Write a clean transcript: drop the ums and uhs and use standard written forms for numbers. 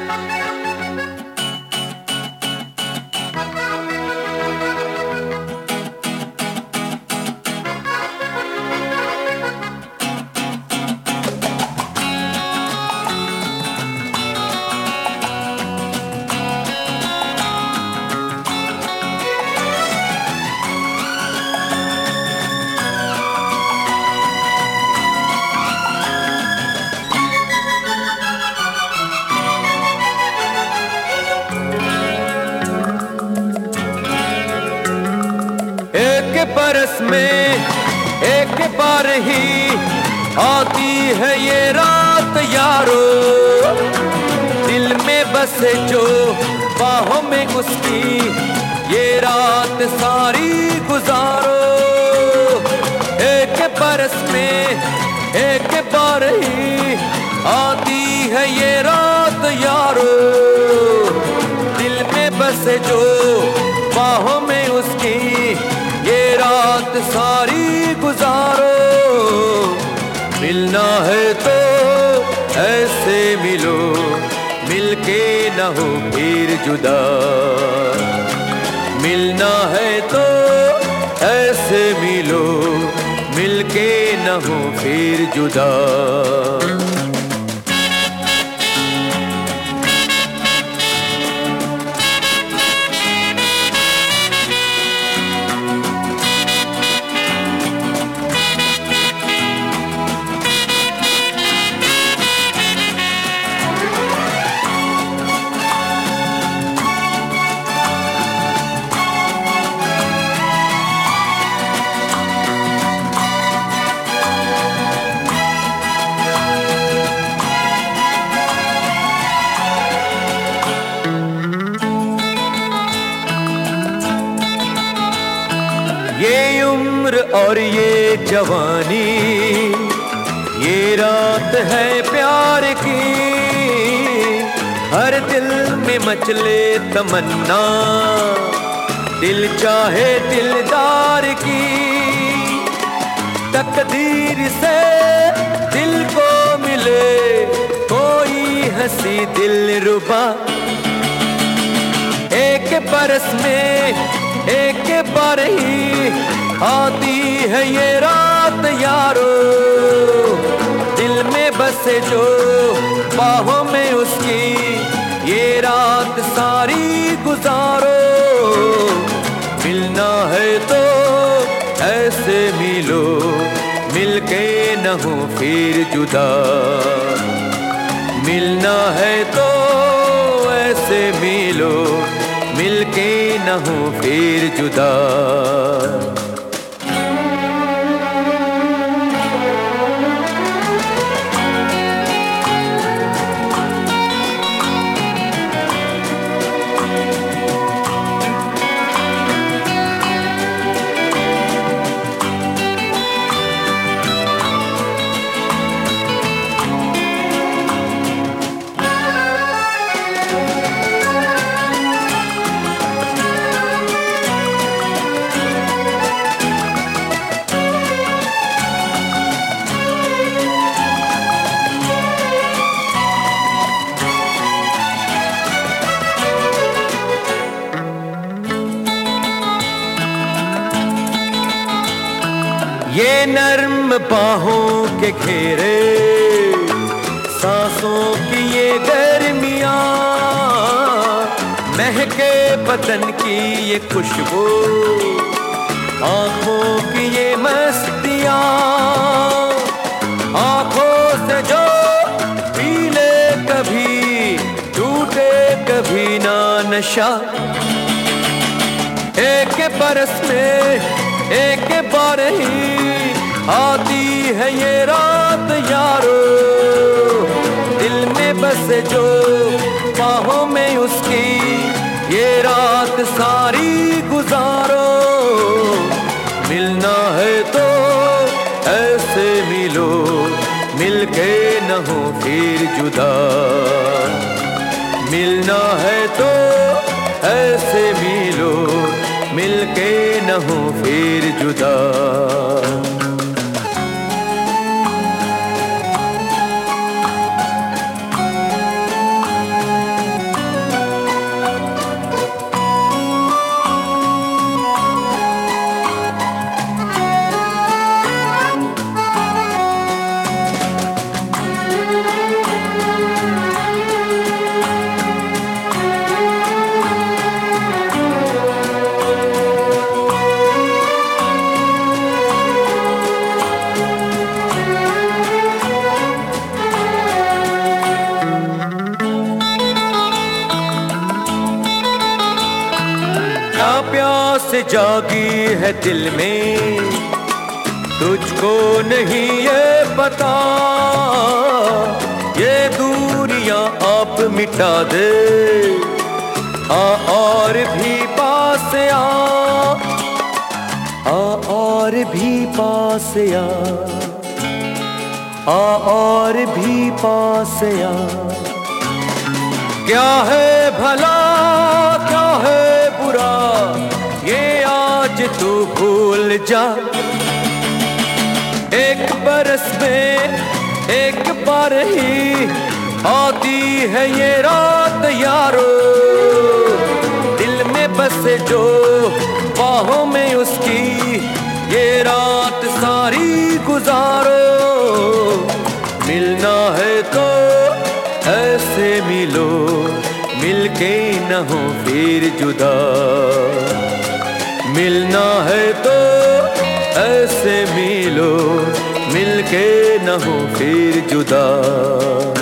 बरस में एक बार ही आती है ये रात यारो, दिल में बसे जो बाहों में उसकी ये रात सारी गुजारो। एक बरस में एक बार ही आती है ये रात यारो, दिल में बसे जो बाहों में उसकी ये रात सारी गुजारो। मिलना है तो ऐसे मिलो, मिलके न हो फिर जुदा। मिलना है तो ऐसे मिलो, मिलके न हो फिर जुदा। ये उम्र और ये जवानी, ये रात है प्यार की। हर दिल में मचले तमन्ना, दिल चाहे दिलदार की। तकदीर से दिल को मिले कोई हंसी दिलरुबा। एक बरस में एक बार ही आती है ये रात यारो, दिल में बसे जो बाहों में उसकी ये रात सारी गुजारो। मिलना है तो ऐसे मिलो, मिलके न हो फिर जुदा। मिलना है तो ऐसे मिलो, मिलके न हो फिर जुदा। ये नर्म बाहों के घेरे, सांसों की ये गर्मियाँ, महके बदन की ये खुशबू, आँखों की ये मस्तियाँ। आँखों से जो पी ले कभी, टूटे कभी ना नशा। एक बरस में एक बार ही आती है ये रात यारो, दिल में बसे जो बाहों में उसकी ये रात सारी गुजारो। मिलना है तो ऐसे मिलो, मिलके न हो फिर जुदा। मिलना है तो ऐसे मिलो, मिलके न हो फिर जुदा। प्यास जागी है दिल में, तुझको नहीं ये पता, ये दूरियां आप मिटा दे। और भी पास और भी पास और भी पास क्या है भला क्या है बुरा, ये आज तू भूल जा। एक बरस में एक बार ही आती है ये रात यारो, दिल में बसे जो बाहों में उसकी, ये रात सारी गुजारो। मिलना है तो ऐसे मिलो, मिलके न हो फिर जुदा। मिलना है तो ऐसे मिलो, मिलके न हो फिर जुदा।